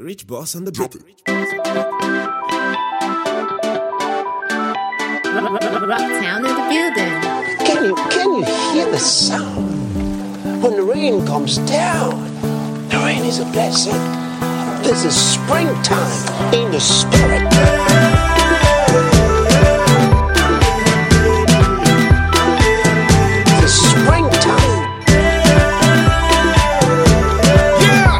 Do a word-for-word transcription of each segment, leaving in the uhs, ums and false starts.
Rich Boss on the beat. Rocktown in the building. Can you, can you hear the sound? When the rain comes down, the rain is a blessing. This is springtime in the spirit. The springtime. Yeah.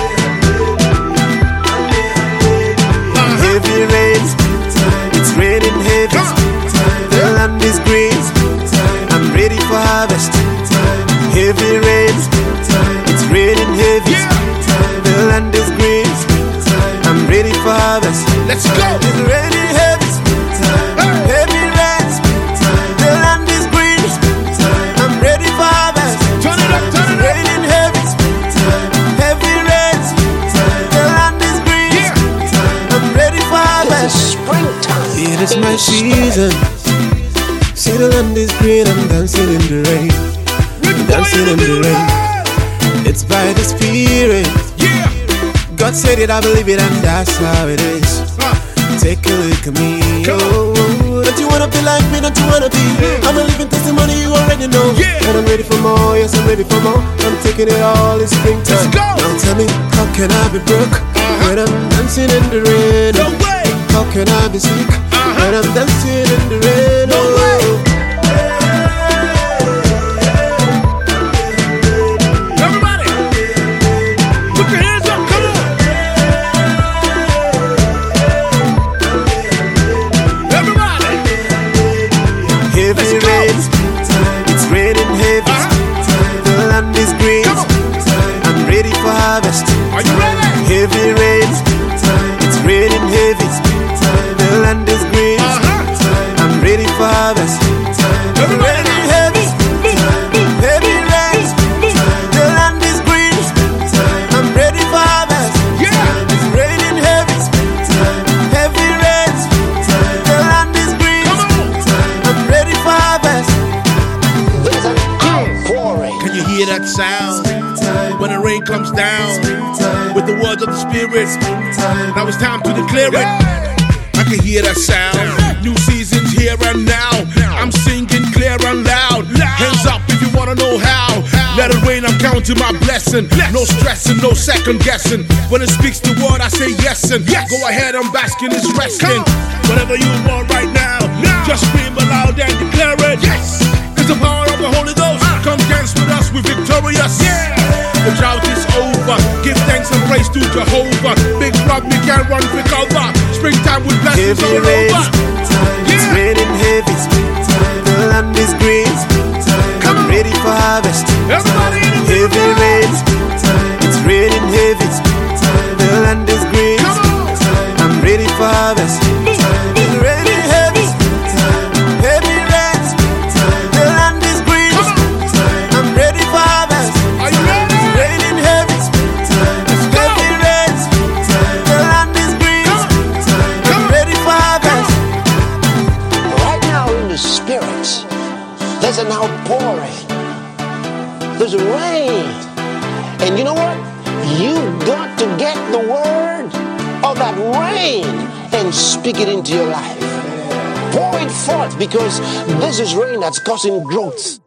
Uh-huh. Heavy rains, it's raining heavy. The land is green, I'm ready for harvest. Heavy rains, it's raining heavy. The land is green, I'm ready for harvest. Let's go. It's raining heavy, heavy rains. The land is green, I'm ready for harvest. Turn it up, turn it up. Raining heavy, heavy rains. The land is green, Yeah. I'm ready for This harvest. is springtime. It is in my the spirit. season. See the land is green, I'm dancing in the rain. I'm dancing in the rain. It's by the Spirit. Yeah. God said it, I believe it, and that's how it is. Uh, Take a look at me. Come on. Oh, oh, don't you wanna be like me? Don't you wanna be? I'm a living testimony, you already know. Yeah. And I'm ready for more, yes, I'm ready for more. I'm taking it all in springtime. Let's go. Now tell me, how can I be broke when I'm dancing in the rain? no way. How can I be sick Uh-huh. when I'm dancing in the rain? No Oh. way. Everybody, put your hands up. Come on. Everybody. Heavy Let's go. rains, it's raining heavy. Uh-huh. The land is green, Come on. I'm ready for harvest. Are you ready? Heavy rains, it's raining heavy. The land is green, Uh-huh. I'm ready for harvest. Everybody. Raining heavy, heavy rains. The land is green, I'm ready for harvest. Yeah. It's raining heavy, heavy rains. The land is green, Come on. I'm ready for harvest. There's an outpouring. Can you hear that sound? When the rain comes down with the words of the Spirit. Now it's time to declare it. I can hear that sound. New season's here and now. I'm singing clear and loud. Hands up if you wanna know how. Let it rain, I'm counting my blessing. No stressing, no second guessing. When it speaks the word, I say yes and go ahead and bask in His resting. Whatever you want right now, just scream aloud and declare it. Yes, cause the power of the Holy Ghost. Come dance with us, we're victorious. The drought is over. Give thanks and praise to Jehovah. Big flood, we can run for cover. Springtime with blessings Heavy all rains, over. it's Yeah. raining heavy. The land is green, Come I'm on. ready for harvest. Everybody in the Heavy building. rains, it's raining heavy. The land is green, Come on. I'm ready for harvest. It's raining heavy, heavy rains. The land is green, Come on. I'm ready for harvest. Are you ready? It's raining heavy, heavy rains. The land is green, I'm ready for harvest. Right now in the spirit, there's an outpouring. There's rain. And you know what? You got to get the word of that rain and speak it into your life. Pour it forth because this is rain that's causing growth.